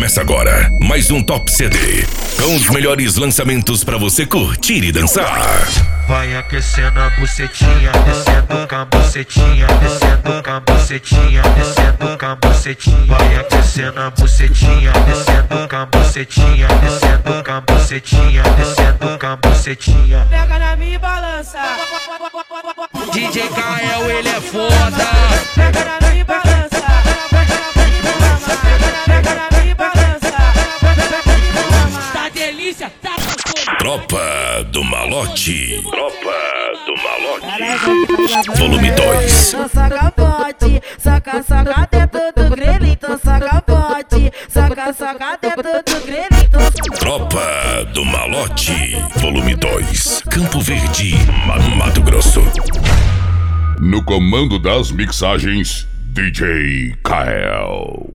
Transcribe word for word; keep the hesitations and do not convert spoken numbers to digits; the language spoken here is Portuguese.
Começa agora mais um Top C D, com os melhores lançamentos pra você curtir e dançar. Vai aquecendo a bucetinha, descendo com a bucetinha, descendo com a bucetinha, descendo com a bucetinha. Vai aquecendo a bucetinha, descendo com a bucetinha, descendo com a bucetinha, descendo com a bucetinha. Pega na minha e balança. D J Kael, ele é foda. Pega na minha e balança. Pega na minha e balança. Tá delícia, tá gostoso. Tropa do Malote. Tropa do Malote. Volume dois. Saca capote, saca, saca dentro do grelito, saca capote, saca, saca dentro do grelito. Tropa do Malote. Volume dois. Campo Verde, Mato Grosso. No comando das mixagens, D J Kael.